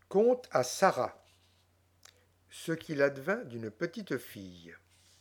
Conte à Sarah. Ce qu'il advint d'une petite fille.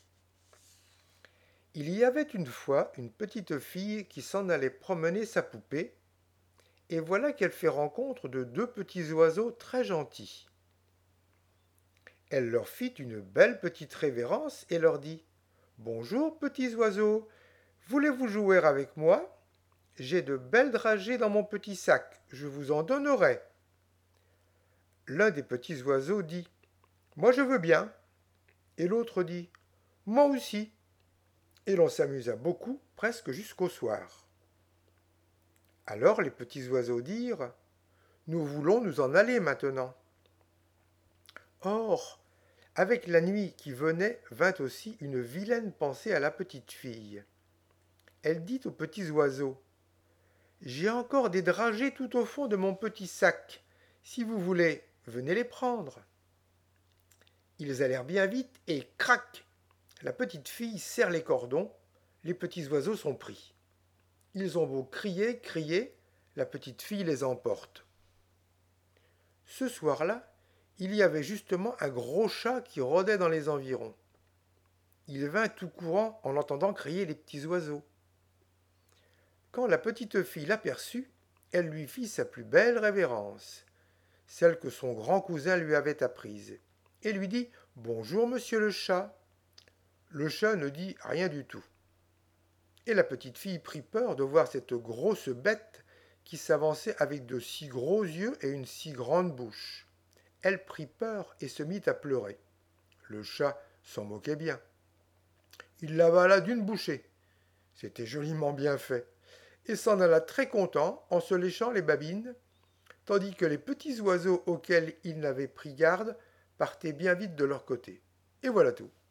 Il y avait une fois une petite fille qui s'en allait promener sa poupée, et voilà qu'elle fait rencontre de deux petits oiseaux très gentils. Elle leur fit une belle petite révérence et leur dit: Bonjour, petits oiseaux, voulez-vous jouer avec moi? J'ai de belles dragées dans mon petit sac, je vous en donnerai. L'un des petits oiseaux dit: Moi je veux bien. Et l'autre dit: Moi aussi. Et l'on s'amusa beaucoup, presque jusqu'au soir. Alors les petits oiseaux dirent: Nous voulons nous en aller maintenant. Or, avec la nuit qui venait, vint aussi une vilaine pensée à la petite fille. Elle dit aux petits oiseaux: J'ai encore des dragées tout au fond de mon petit sac. Si vous voulez, venez les prendre. Ils allèrent bien vite et crac! La petite fille serre les cordons, les petits oiseaux sont pris. Ils ont beau crier, crier, la petite fille les emporte. Ce soir-là, il y avait justement un gros chat qui rôdait dans les environs. Il vint tout courant en entendant crier les petits oiseaux. Quand la petite fille l'aperçut, elle lui fit sa plus belle révérence, celle que son grand cousin lui avait apprise, et lui dit: Bonjour, monsieur le chat. Le chat ne dit rien du tout. Et la petite fille prit peur de voir cette grosse bête qui s'avançait avec de si gros yeux et une si grande bouche. Elle prit peur et se mit à pleurer. Le chat s'en moquait bien. Il l'avala d'une bouchée. C'était joliment bien fait. Et s'en alla très content en se léchant les babines, tandis que les petits oiseaux auxquels il n'avait pris garde partaient bien vite de leur côté. Et voilà tout.